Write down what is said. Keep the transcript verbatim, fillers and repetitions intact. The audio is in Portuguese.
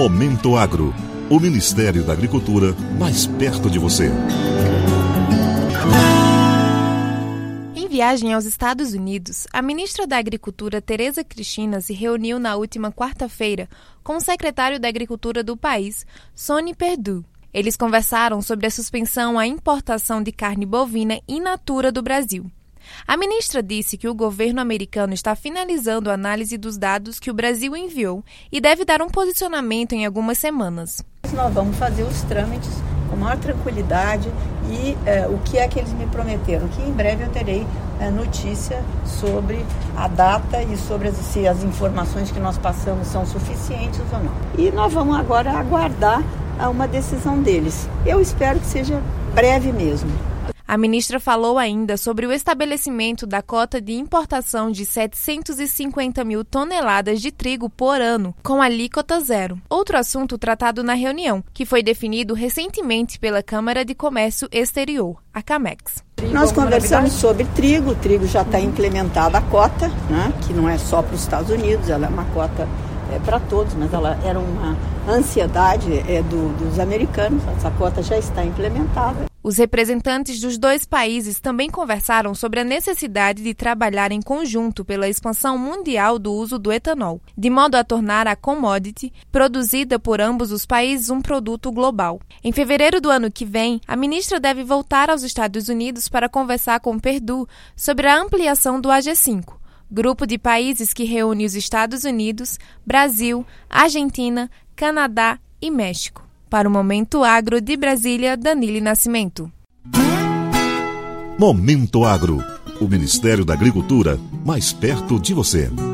Momento Agro, o Ministério da Agricultura mais perto de você. Em viagem aos Estados Unidos, a ministra da Agricultura, Tereza Cristina, se reuniu na última quarta-feira com o secretário da Agricultura do país, Sonny Perdue. Eles conversaram sobre a suspensão à importação de carne bovina in natura do Brasil. A ministra disse que o governo americano está finalizando a análise dos dados que o Brasil enviou e deve dar um posicionamento em algumas semanas. Nós vamos fazer os trâmites com maior tranquilidade e é, o que é que eles me prometeram? Que em breve eu terei é, notícia sobre a data e sobre as, se as informações que nós passamos são suficientes ou não. E nós vamos agora aguardar uma decisão deles. Eu espero que seja breve mesmo. A ministra falou ainda sobre o estabelecimento da cota de importação de setecentos e cinquenta mil toneladas de trigo por ano, com alíquota zero. Outro assunto tratado na reunião, que foi definido recentemente pela Câmara de Comércio Exterior, a CAMEX. Nós conversamos sobre trigo, o trigo já está implementada a cota, né, que não é só para os Estados Unidos, ela é uma cota é, para todos, mas ela era uma ansiedade é, do, dos americanos, essa cota já está implementada. Os representantes dos dois países também conversaram sobre a necessidade de trabalhar em conjunto pela expansão mundial do uso do etanol, de modo a tornar a commodity produzida por ambos os países um produto global. Em fevereiro do ano que vem, a ministra deve voltar aos Estados Unidos para conversar com Perdue sobre a ampliação do A G cinco, grupo de países que reúne os Estados Unidos, Brasil, Argentina, Canadá e México. Para o Momento Agro de Brasília, Danile Nascimento. Momento Agro, o Ministério da Agricultura mais perto de você.